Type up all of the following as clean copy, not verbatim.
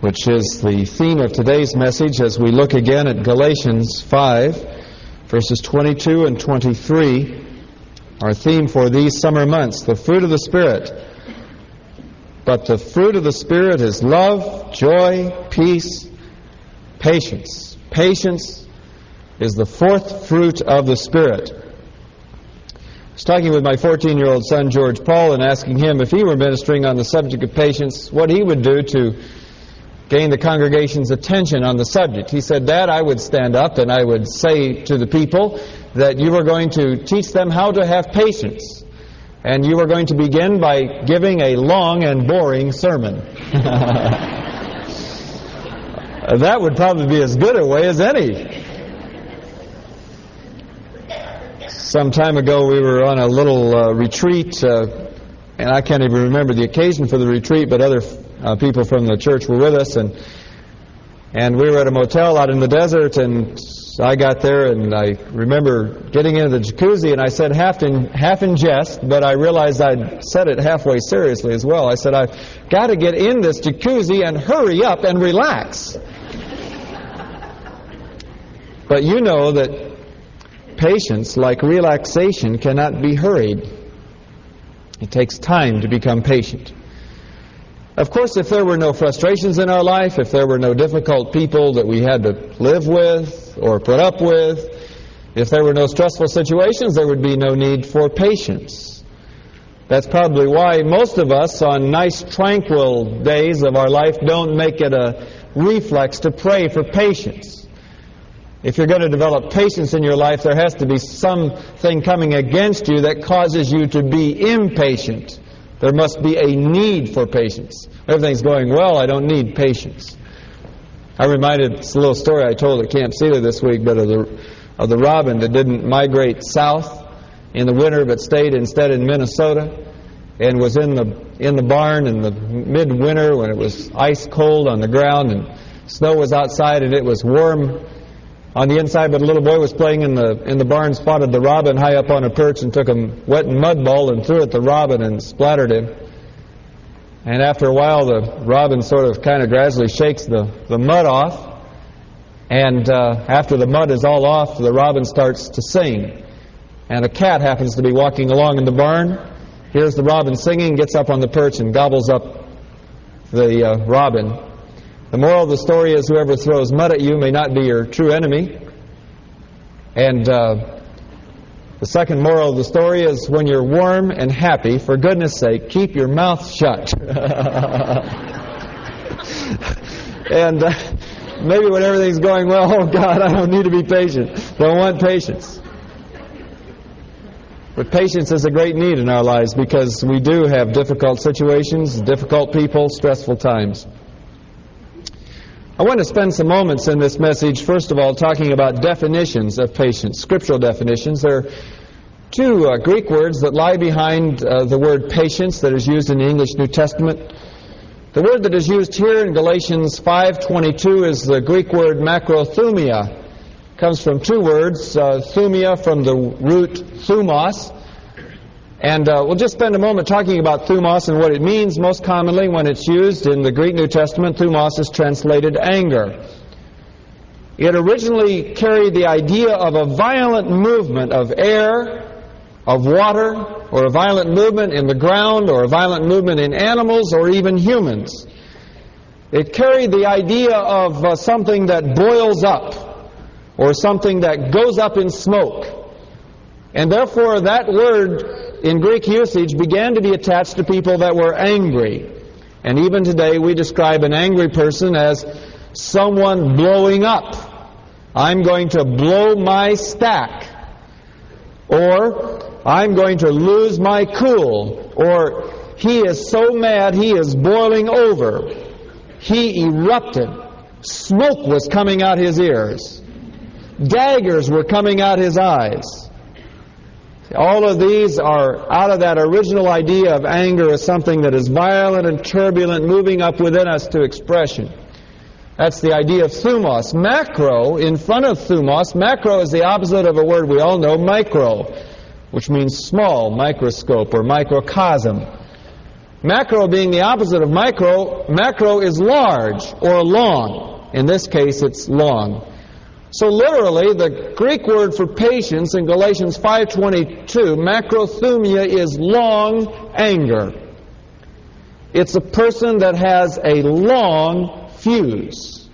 which is the theme of today's message as we look again at Galatians 5, verses 22 and 23, our theme for these summer months, the fruit of the Spirit. But the fruit of the Spirit is love, joy, peace, patience. Patience is the fourth fruit of the Spirit. I was talking with my 14-year-old son, George Paul, and asking him if he were ministering on the subject of patience, what he would do to gain the congregation's attention on the subject. He said, "Dad, I would stand up and I would say to the people that you were going to teach them how to have patience. And you were going to begin by giving a long and boring sermon." That would probably be as good a way as any. Some time ago we were on a little retreat, and I can't even remember the occasion for the retreat, but other people from the church were with us, and we were at a motel out in the desert, and I got there, and I remember getting into the jacuzzi, and I said half in jest, but I realized I'd said it halfway seriously as well. I said, "I've got to get in this jacuzzi and hurry up and relax." But you know that patience, like relaxation, cannot be hurried. It takes time to become patient. Of course, if there were no frustrations in our life, if there were no difficult people that we had to live with or put up with, if there were no stressful situations, there would be no need for patience. That's probably why most of us on nice, tranquil days of our life don't make it a reflex to pray for patience. If you're going to develop patience in your life, there has to be something coming against you that causes you to be impatient. There must be a need for patience. Everything's going well, I don't need patience. I'm reminded, it's a little story I told at Camp Cedar this week, but of the robin that didn't migrate south in the winter but stayed instead in Minnesota and was in the barn in the midwinter when it was ice cold on the ground and snow was outside and it was warm on the inside, but a little boy was playing in the barn, spotted the robin high up on a perch and took a wet mud ball and threw it at the robin and splattered him. And after a while, the robin sort of kind of gradually shakes the mud off. And after the mud is all off, the robin starts to sing. And a cat happens to be walking along in the barn, hears the robin singing, gets up on the perch and gobbles up the robin. The moral of the story is whoever throws mud at you may not be your true enemy. And the second moral of the story is when you're warm and happy, for goodness sake, keep your mouth shut. And maybe when everything's going well, oh God, I don't need to be patient. Don't want patience. But patience is a great need in our lives because we do have difficult situations, difficult people, stressful times. I want to spend some moments in this message, first of all, talking about definitions of patience, scriptural definitions. There are two Greek words that lie behind the word patience that is used in the English New Testament. The word that is used here in Galatians 5:22 is the Greek word makrothumia. It comes from two words, thumia from the root thumos. And we'll just spend a moment talking about thumos and what it means. Most commonly, when it's used in the Greek New Testament, thumos is translated anger. It originally carried the idea of a violent movement of air, of water, or a violent movement in the ground, or a violent movement in animals, or even humans. It carried the idea of something that boils up, or something that goes up in smoke. And therefore, that word in Greek usage began to be attached to people that were angry. And even today we describe an angry person as someone blowing up. I'm going to blow my stack. Or I'm going to lose my cool. Or he is so mad he is boiling over. He erupted. Smoke was coming out his ears. Daggers were coming out his eyes. All of these are out of that original idea of anger as something that is violent and turbulent, moving up within us to expression. That's the idea of thumos. Macro, in front of thumos, macro is the opposite of a word we all know, micro, which means small, microscope or microcosm. Macro being the opposite of micro, macro is large or long. In this case, it's long. So literally, the Greek word for patience in Galatians 5:22, macrothumia, is long anger. It's a person that has a long fuse.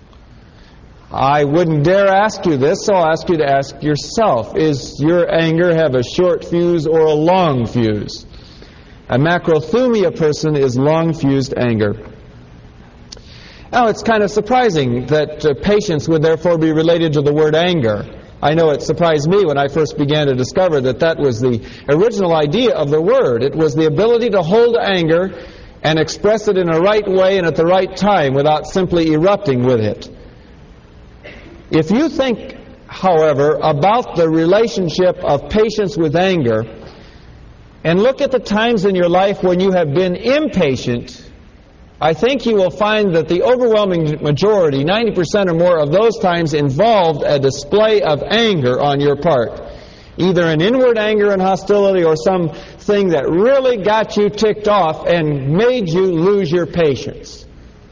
I wouldn't dare ask you this, so I'll ask you to ask yourself. Is your anger have a short fuse or a long fuse? A macrothumia person is long-fused anger. Now, it's kind of surprising that patience would therefore be related to the word anger. I know it surprised me when I first began to discover that that was the original idea of the word. It was the ability to hold anger and express it in a right way and at the right time without simply erupting with it. If you think, however, about the relationship of patience with anger, and look at the times in your life when you have been impatient, I think you will find that the overwhelming majority, 90% or more of those times, involved a display of anger on your part. Either an inward anger and hostility or something that really got you ticked off and made you lose your patience.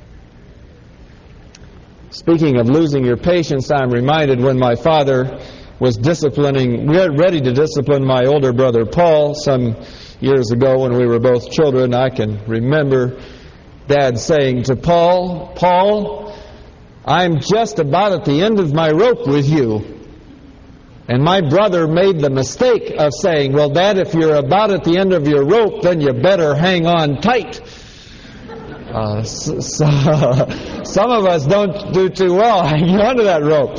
Speaking of losing your patience, I'm reminded when my father was ready to discipline my older brother Paul some years ago when we were both children. I can remember Dad saying to Paul, "Paul, I'm just about at the end of my rope with you." And my brother made the mistake of saying, "Well, Dad, if you're about at the end of your rope, then you better hang on tight." Some of us don't do too well hanging onto that rope.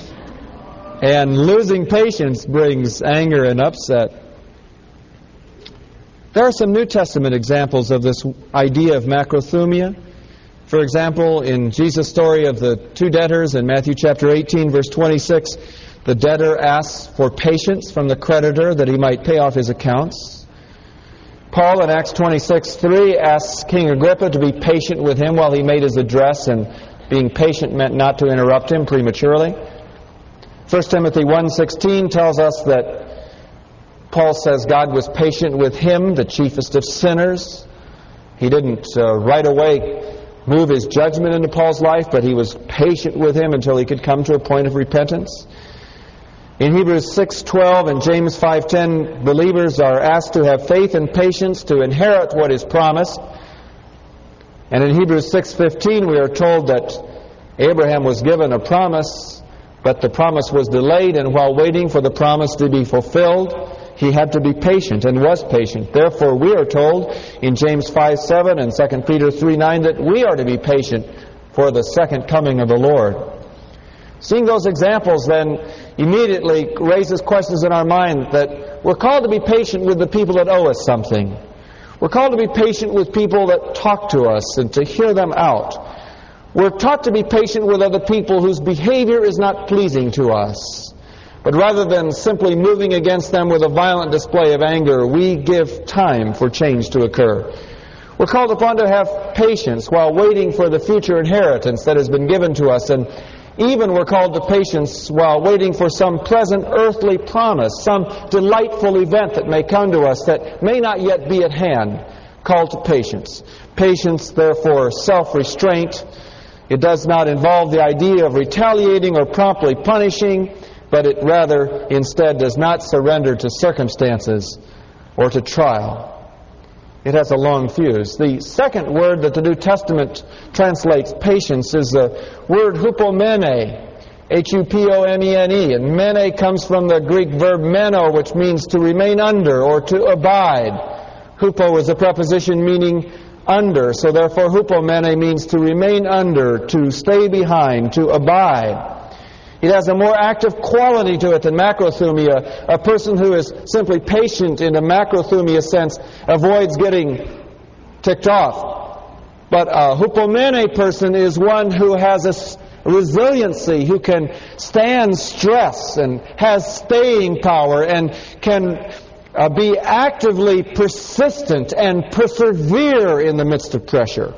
And losing patience brings anger and upset. There are some New Testament examples of this idea of macrothumia. For example, in Jesus' story of the two debtors in Matthew chapter 18, verse 26, the debtor asks for patience from the creditor that he might pay off his accounts. Paul in Acts 26:3 asks King Agrippa to be patient with him while he made his address, and being patient meant not to interrupt him prematurely. 1 Timothy 1:16 tells us that Paul says God was patient with him, the chiefest of sinners. He didn't right away move his judgment into Paul's life, but he was patient with him until he could come to a point of repentance. In Hebrews 6:12 and James 5:10, believers are asked to have faith and patience to inherit what is promised. And in Hebrews 6:15 we are told that Abraham was given a promise, but the promise was delayed, and while waiting for the promise to be fulfilled, he had to be patient and was patient. Therefore, we are told in James 5:7 and 2 Peter 3:9 that we are to be patient for the second coming of the Lord. Seeing those examples then immediately raises questions in our mind that we're called to be patient with the people that owe us something. We're called to be patient with people that talk to us and to hear them out. We're taught to be patient with other people whose behavior is not pleasing to us. But rather than simply moving against them with a violent display of anger, we give time for change to occur. We're called upon to have patience while waiting for the future inheritance that has been given to us, and even we're called to patience while waiting for some pleasant earthly promise, some delightful event that may come to us that may not yet be at hand. Called to patience. Patience, therefore, self-restraint. It does not involve the idea of retaliating or promptly punishing, but it rather instead does not surrender to circumstances or to trial. It has a long fuse. The second word that the New Testament translates patience is the word hupomene, H-U-P-O-M-E-N-E. And mene comes from the Greek verb meno, which means to remain under or to abide. Hupo is a preposition meaning under, so therefore hupomene means to remain under, to stay behind, to abide. It has a more active quality to it than macrothumia. A person who is simply patient in a macrothumia sense avoids getting ticked off. But a hupomene person is one who has a resiliency, who can stand stress and has staying power and can be actively persistent and persevere in the midst of pressure.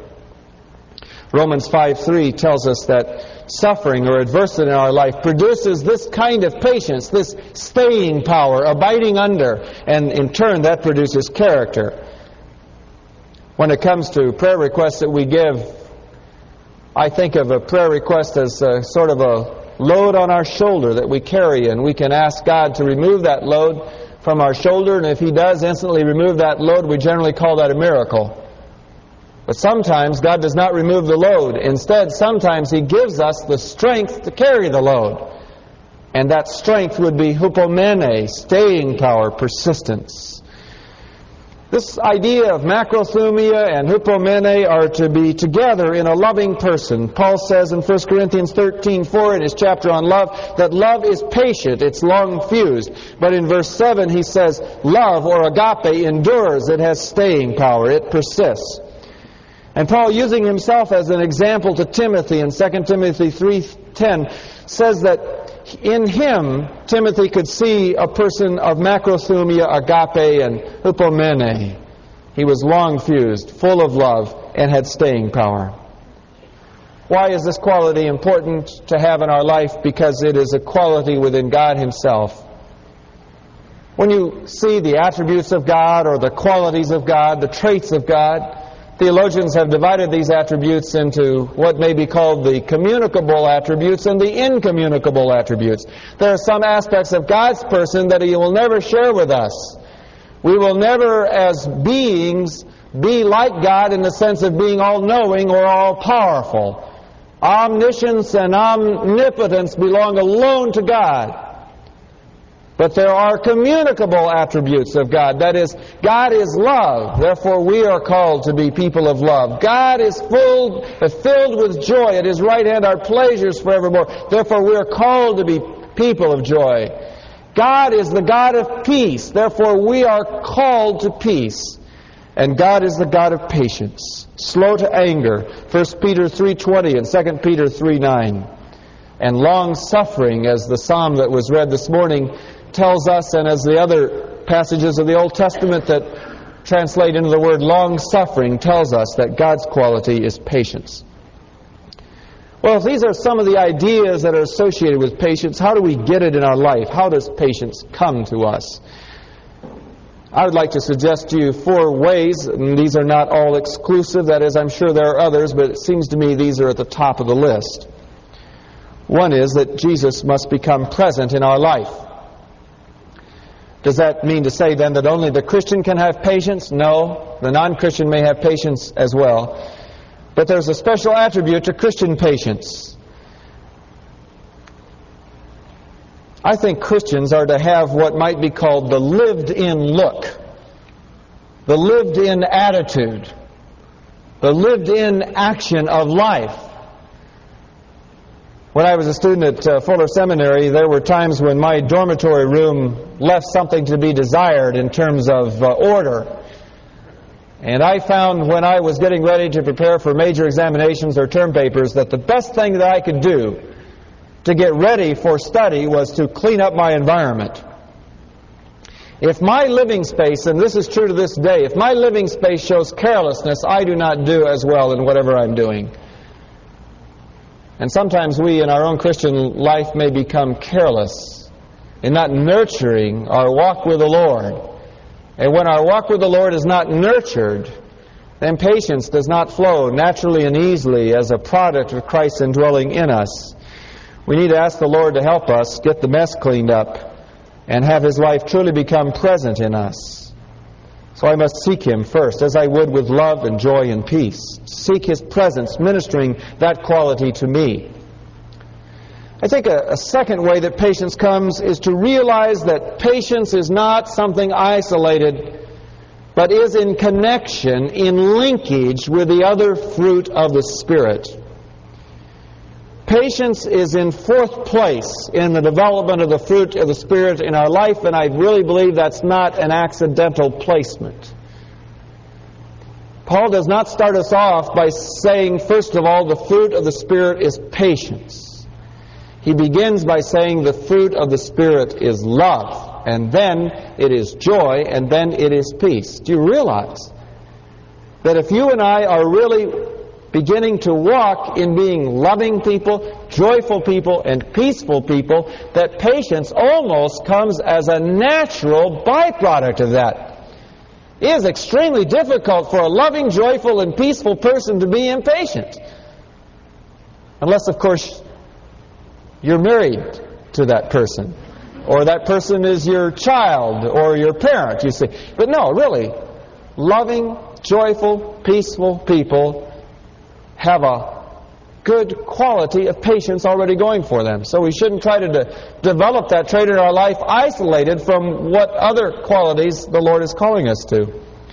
Romans 5:3 tells us that suffering or adversity in our life produces this kind of patience, this staying power, abiding under, and in turn that produces character. When it comes to prayer requests that we give, I think of a prayer request as sort of a load on our shoulder that we carry, and we can ask God to remove that load from our shoulder, and if He does instantly remove that load, we generally call that a miracle. But sometimes God does not remove the load. Instead, sometimes He gives us the strength to carry the load. And that strength would be hupomene, staying power, persistence. This idea of macrothumia and hupomene are to be together in a loving person. Paul says in 1 Corinthians 13:4 in his chapter on love that love is patient, it's long-fused. But in verse 7 he says love, or agape, endures, it has staying power, it persists. And Paul, using himself as an example to Timothy in 2 Timothy 3:10, says that in him, Timothy could see a person of macrothumia, agape, and hupomene. He was long-fused, full of love, and had staying power. Why is this quality important to have in our life? Because it is a quality within God Himself. When you see the attributes of God, or the qualities of God, the traits of God, theologians have divided these attributes into what may be called the communicable attributes and the incommunicable attributes. There are some aspects of God's person that He will never share with us. We will never, as beings, be like God in the sense of being all-knowing or all-powerful. Omniscience and omnipotence belong alone to God. But there are communicable attributes of God. That is, God is love. Therefore, we are called to be people of love. God is filled with joy. At His right hand are pleasures forevermore. Therefore, we are called to be people of joy. God is the God of peace. Therefore, we are called to peace. And God is the God of patience, slow to anger, 1 Peter 3:20 and 2 Peter 3:9. And long-suffering, as the psalm that was read this morning tells us, and as the other passages of the Old Testament that translate into the word long-suffering tells us, that God's quality is patience. Well, if these are some of the ideas that are associated with patience, how do we get it in our life? How does patience come to us? I would like to suggest to you 4 ways, and these are not all exclusive. That is, I'm sure there are others, but it seems to me these are at the top of the list. One is that Jesus must become present in our life. Does that mean to say then that only the Christian can have patience? No, the non-Christian may have patience as well. But there's a special attribute to Christian patience. I think Christians are to have what might be called the lived-in look, the lived-in attitude, the lived-in action of life. When I was a student at Fuller Seminary, there were times when my dormitory room left something to be desired in terms of order. And I found when I was getting ready to prepare for major examinations or term papers that the best thing that I could do to get ready for study was to clean up my environment. If my living space, and this is true to this day, if my living space shows carelessness, I do not do as well in whatever I'm doing. And sometimes we in our own Christian life may become careless in not nurturing our walk with the Lord. And when our walk with the Lord is not nurtured, then patience does not flow naturally and easily as a product of Christ's indwelling in us. We need to ask the Lord to help us get the mess cleaned up and have His life truly become present in us. So I must seek Him first, as I would with love and joy and peace. Seek His presence, ministering that quality to me. I think a second way that patience comes is to realize that patience is not something isolated, but is in connection, in linkage with the other fruit of the Spirit. Patience is in 4th place in the development of the fruit of the Spirit in our life, and I really believe that's not an accidental placement. Paul does not start us off by saying, first of all, the fruit of the Spirit is patience. He begins by saying the fruit of the Spirit is love, and then it is joy, and then it is peace. Do you realize that if you and I are really beginning to walk in being loving people, joyful people, and peaceful people, that patience almost comes as a natural byproduct of that. It is extremely difficult for a loving, joyful, and peaceful person to be impatient. Unless, of course, you're married to that person, or that person is your child or your parent, you see. But no, really, loving, joyful, peaceful people have a good quality of patience already going for them. So we shouldn't try to develop that trait in our life isolated from what other qualities the Lord is calling us to.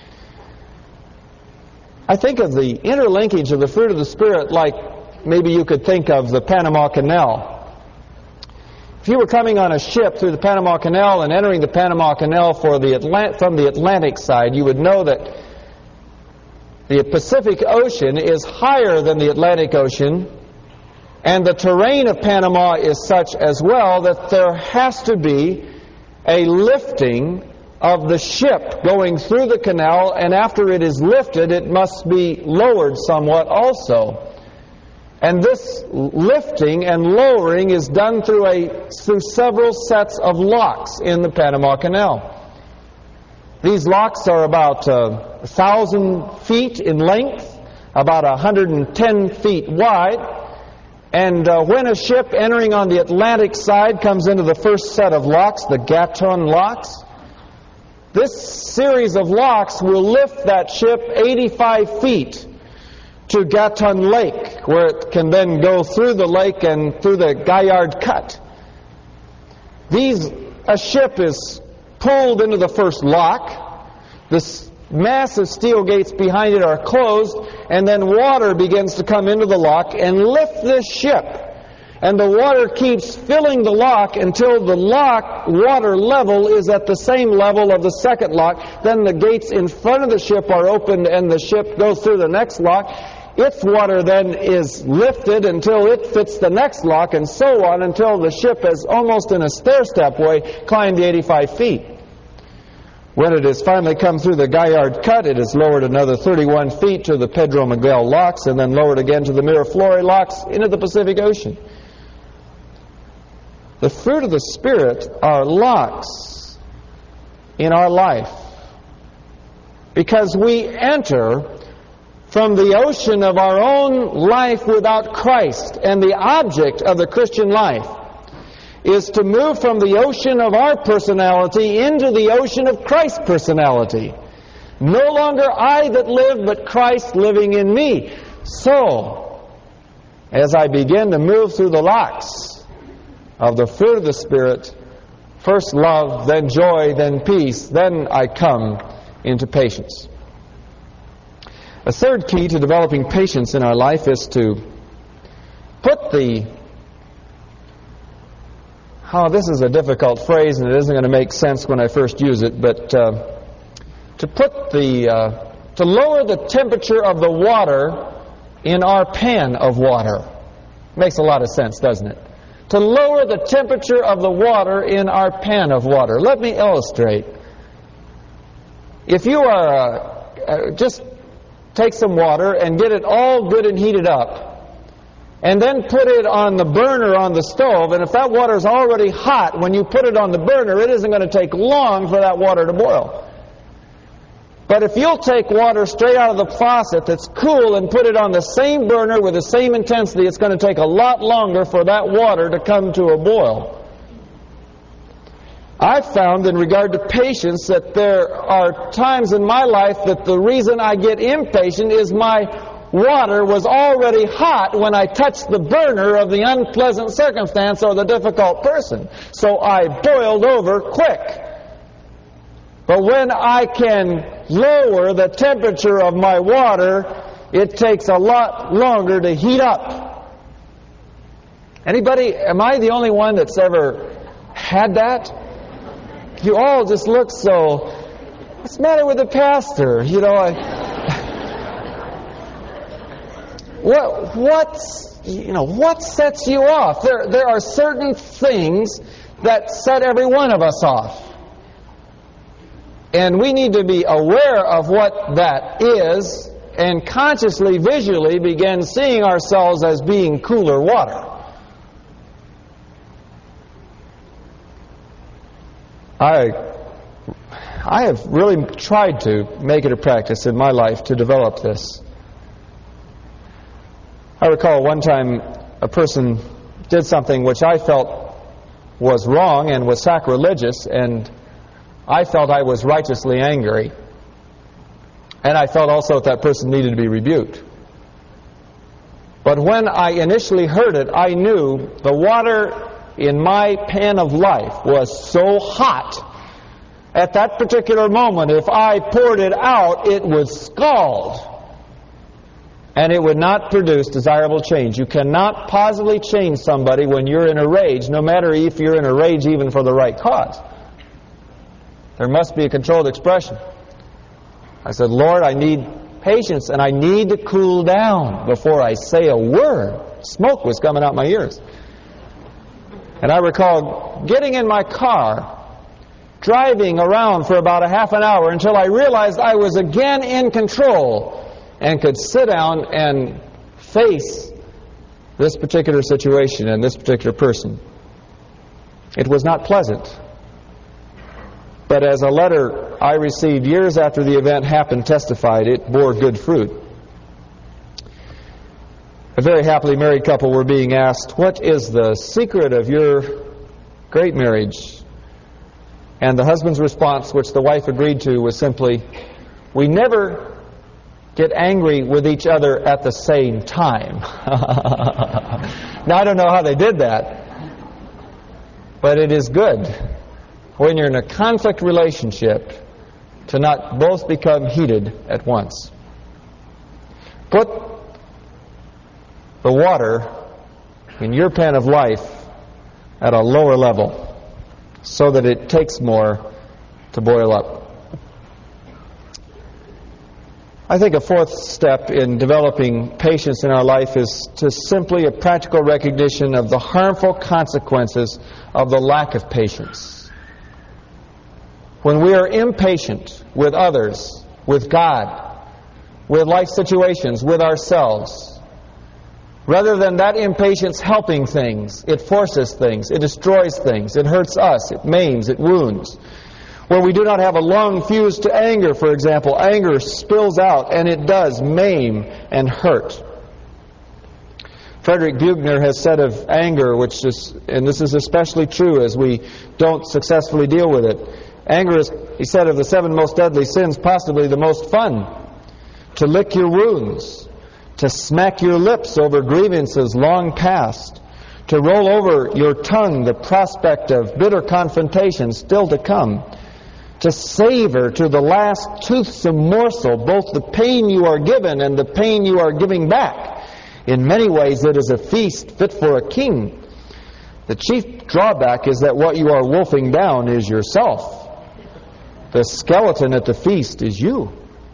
I think of the interlinkage of the fruit of the Spirit like maybe you could think of the Panama Canal. If you were coming on a ship through the Panama Canal and entering the Panama Canal from the Atlantic side, you would know that the Pacific Ocean is higher than the Atlantic Ocean, and the terrain of Panama is such as well that there has to be a lifting of the ship going through the canal, and after it is lifted, it must be lowered somewhat also. And this lifting and lowering is done through several sets of locks in the Panama Canal. These locks are about 1,000 feet in length, about 110 feet wide. And when a ship entering on the Atlantic side comes into the first set of locks, the Gatun locks, this series of locks will lift that ship 85 feet to Gatun Lake, where it can then go through the lake and through the Gaillard Cut. A ship is pulled into the first lock, the massive steel gates behind it are closed, and then water begins to come into the lock and lift this ship. And the water keeps filling the lock until the lock water level is at the same level of the second lock. Then the gates in front of the ship are opened and the ship goes through the next lock. Its water then is lifted until it fits the next lock, and so on until the ship has almost in a stair-step way climbed the 85 feet. When it has finally come through the Gaillard Cut, it is lowered another 31 feet to the Pedro Miguel locks, and then lowered again to the Miraflores locks into the Pacific Ocean. The fruit of the Spirit are locks in our life, because we enter from the ocean of our own life without Christ, and the object of the Christian life is to move from the ocean of our personality into the ocean of Christ's personality. No longer I that live, but Christ living in me. So, as I begin to move through the locks of the fruit of the Spirit, first love, then joy, then peace, then I come into patience. A third key to developing patience in our life is to put this is a difficult phrase and it isn't going to make sense when I first use it, but to lower the temperature of the water in our pan of water. Makes a lot of sense, doesn't it? To lower the temperature of the water in our pan of water. Let me illustrate. If you are just take some water and get it all good and heated up, and then put it on the burner on the stove, and if that water is already hot, when you put it on the burner, it isn't going to take long for that water to boil. But if you'll take water straight out of the faucet that's cool and put it on the same burner with the same intensity, it's going to take a lot longer for that water to come to a boil. I've found in regard to patience that there are times in my life that the reason I get impatient is my water was already hot when I touched the burner of the unpleasant circumstance or the difficult person. So I boiled over quick. But when I can lower the temperature of my water, it takes a lot longer to heat up. Anybody, am I the only one that's ever had that? You all just look so, what's the matter with the pastor? You know, what sets you off? There are certain things that set every one of us off. And we need to be aware of what that is and consciously, visually begin seeing ourselves as being cooler water. I have really tried to make it a practice in my life to develop this. I recall one time a person did something which I felt was wrong and was sacrilegious, and I felt I was righteously angry. And I felt also that person needed to be rebuked. But when I initially heard it, I knew the water in my pan of life was so hot at that particular moment, if I poured it out, it would scald. And it would not produce desirable change. You cannot positively change somebody when you're in a rage, no matter if you're in a rage even for the right cause. There must be a controlled expression. I said, Lord, I need patience, and I need to cool down before I say a word. Smoke was coming out my ears. And I recall getting in my car, driving around for about a half an hour until I realized I was again in control and could sit down and face this particular situation and this particular person. It was not pleasant. But as a letter I received years after the event happened testified, it bore good fruit. A very happily married couple were being asked, what is the secret of your great marriage? And the husband's response, which the wife agreed to, was simply, we never get angry with each other at the same time. Now, I don't know how they did that, but it is good when you're in a conflict relationship to not both become heated at once. Put the water in your pan of life at a lower level so that it takes more to boil up. I think a fourth step in developing patience in our life is to simply a practical recognition of the harmful consequences of the lack of patience. When we are impatient with others, with God, with life situations, with ourselves, rather than that impatience helping things, it forces things, it destroys things, it hurts us, it maims, it wounds. Where we do not have a lung fused to anger, for example, anger spills out, and it does maim and hurt. Frederick Buechner has said of anger, which is, and this is especially true as we don't successfully deal with it, anger is, he said, of the 7 most deadly sins, possibly the most fun. To lick your wounds, to smack your lips over grievances long past, to roll over your tongue the prospect of bitter confrontation still to come, to savor to the last toothsome morsel both the pain you are given and the pain you are giving back. In many ways it is a feast fit for a king. The chief drawback is that what you are wolfing down is yourself. The skeleton at the feast is you.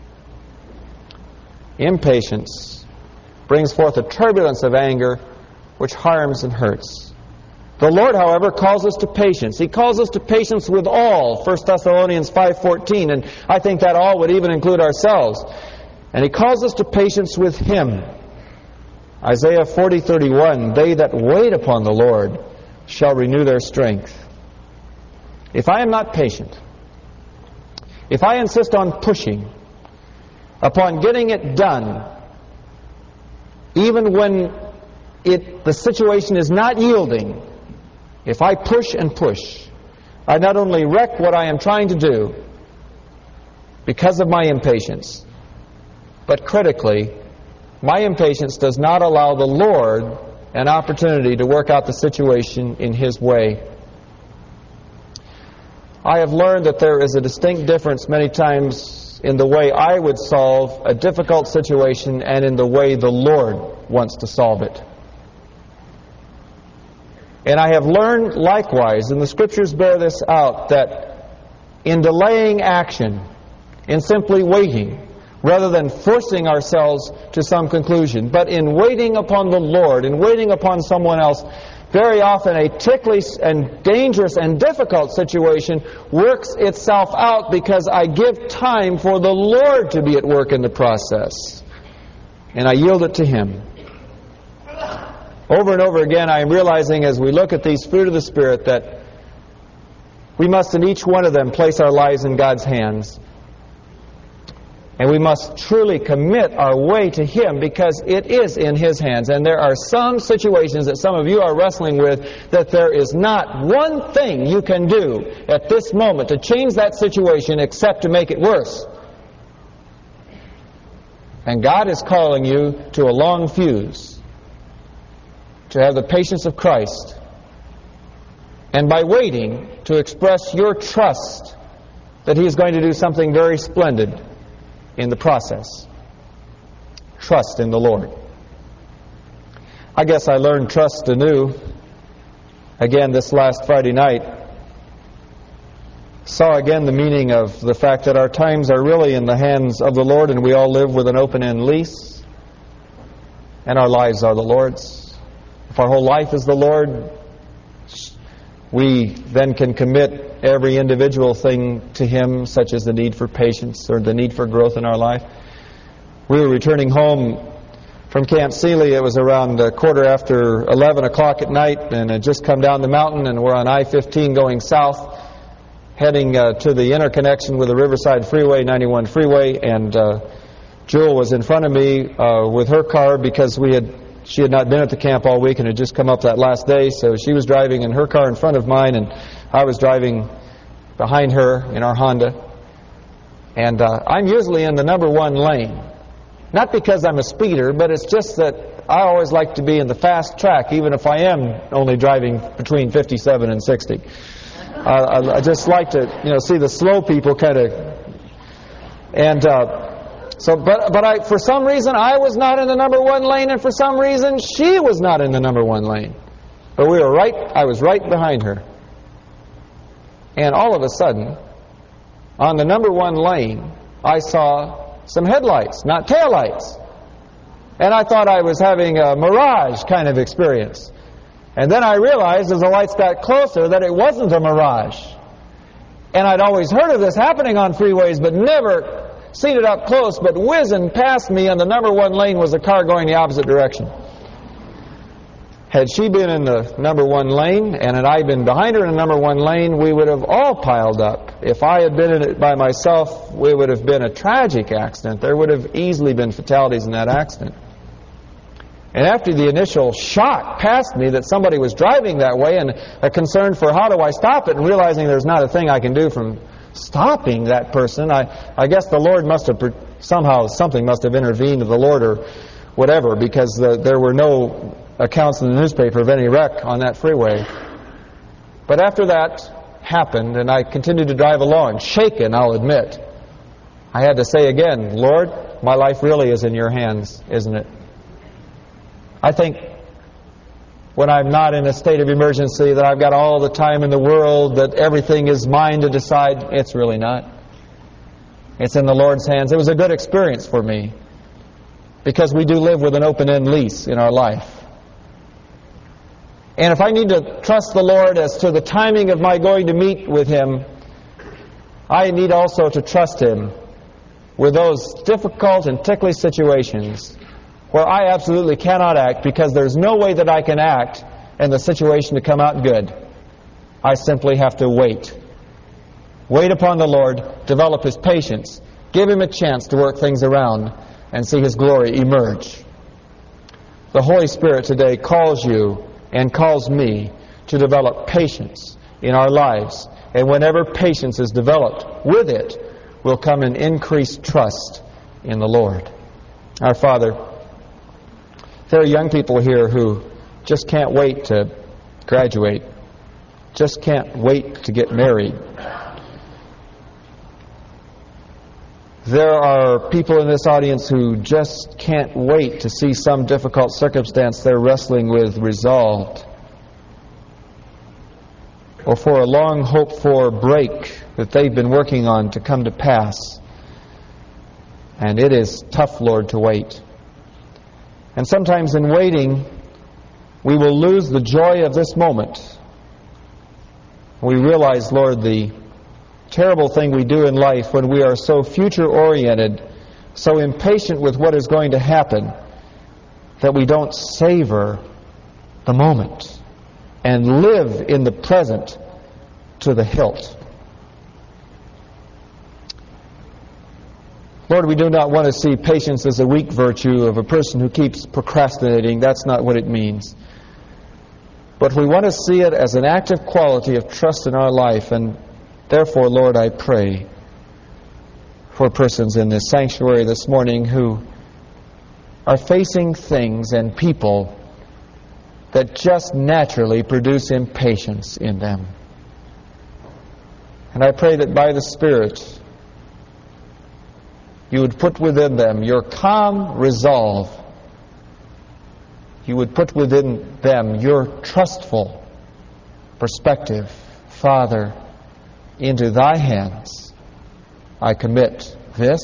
Impatience brings forth a turbulence of anger which harms and hurts. The Lord, however, calls us to patience. He calls us to patience with all, 1 Thessalonians 5:14, and I think that all would even include ourselves. And He calls us to patience with Him. Isaiah 40:31, they that wait upon the Lord shall renew their strength. If I am not patient, if I insist on pushing, upon getting it done, even when the situation is not yielding, if I push and push, I not only wreck what I am trying to do because of my impatience, but critically, my impatience does not allow the Lord an opportunity to work out the situation in His way. I have learned that there is a distinct difference many times in the way I would solve a difficult situation and in the way the Lord wants to solve it. And I have learned likewise, and the Scriptures bear this out, that in delaying action, in simply waiting, rather than forcing ourselves to some conclusion, but in waiting upon the Lord, in waiting upon someone else, very often a ticklish and dangerous and difficult situation works itself out because I give time for the Lord to be at work in the process. And I yield it to Him. Over and over again, I am realizing as we look at these fruit of the Spirit that We must in each one of them place our lives in God's hands. And we must truly commit our way to Him because it is in His hands. And there are some situations that some of you are wrestling with that there is not one thing you can do at this moment to change that situation except to make it worse. And God is calling you to a long fuse, to have the patience of Christ, and by waiting to express your trust that He is going to do something very splendid in the process. Trust in the Lord. I guess I learned trust anew again this last Friday night. Saw again the meaning of the fact that our times are really in the hands of the Lord, and we all live with an open-end lease, and our lives are the Lord's. If our whole life is the Lord, we then can commit every individual thing to Him, such as the need for patience or the need for growth in our life. We were returning home from Camp Seeley. It was around 11 o'clock at night, and had just come down the mountain, and we're on I-15 going south, heading to the interconnection with the Riverside Freeway, 91 Freeway, and Jewel was in front of me with her car because she had not been at the camp all week and had just come up that last day, so she was driving in her car in front of mine, and I was driving behind her in our Honda. And I'm usually in the number one lane. Not because I'm a speeder, but it's just that I always like to be in the fast track, even if I am only driving between 57 and 60. I just like to, see the slow people kind of... And... But for some reason, I was not in the number one lane, and for some reason, she was not in the number one lane. But I was right behind her. And all of a sudden, on the number one lane, I saw some headlights, not taillights. And I thought I was having a mirage kind of experience. And then I realized, as the lights got closer, that it wasn't a mirage. And I'd always heard of this happening on freeways, but never seen it up close. But whizzing past me on the number one lane was a car going the opposite direction. Had she been in the number one lane and had I been behind her in the number one lane, we would have all piled up. If I had been in it by myself, it would have been a tragic accident. There would have easily been fatalities in that accident. And after the initial shock passed me that somebody was driving that way, and a concern for how do I stop it, and realizing there's not a thing I can do from stopping that person, I guess the Lord must have something must have intervened, the Lord or whatever, because there were no accounts in the newspaper of any wreck on that freeway. But after that happened, and I continued to drive along, shaken, I'll admit, I had to say again, Lord, my life really is in your hands, isn't it? I think when I'm not in a state of emergency, that I've got all the time in the world, that everything is mine to decide. It's really not. It's in the Lord's hands. It was a good experience for me, because we do live with an open-end lease in our life. And if I need to trust the Lord as to the timing of my going to meet with Him, I need also to trust Him with those difficult and ticklish situations where I absolutely cannot act, because there's no way that I can act and the situation to come out good. I simply have to wait. Wait upon the Lord, develop His patience, give Him a chance to work things around, and see His glory emerge. The Holy Spirit today calls you and calls me to develop patience in our lives. And whenever patience is developed, with it will come an increased trust in the Lord. Our Father, there are young people here who just can't wait to graduate, just can't wait to get married. There are people in this audience who just can't wait to see some difficult circumstance they're wrestling with resolved, or for a long hoped-for break that they've been working on to come to pass. And it is tough, Lord, to wait. And sometimes in waiting, we will lose the joy of this moment. We realize, Lord, the terrible thing we do in life when we are so future-oriented, so impatient with what is going to happen, that we don't savor the moment and live in the present to the hilt. Lord, we do not want to see patience as a weak virtue of a person who keeps procrastinating. That's not what it means. But we want to see it as an active quality of trust in our life. And therefore, Lord, I pray for persons in this sanctuary this morning who are facing things and people that just naturally produce impatience in them. And I pray that by the Spirit, you would put within them your calm resolve. You would put within them your trustful perspective. Father, into thy hands I commit this.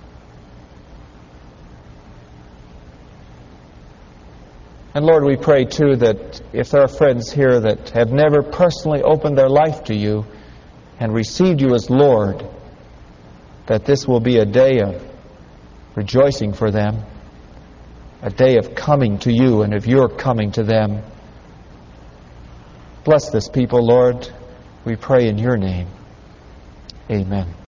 And Lord, we pray too that if there are friends here that have never personally opened their life to you and received you as Lord, that this will be a day of rejoicing for them, a day of coming to you and of your coming to them. Bless this people, Lord, we pray in your name. Amen.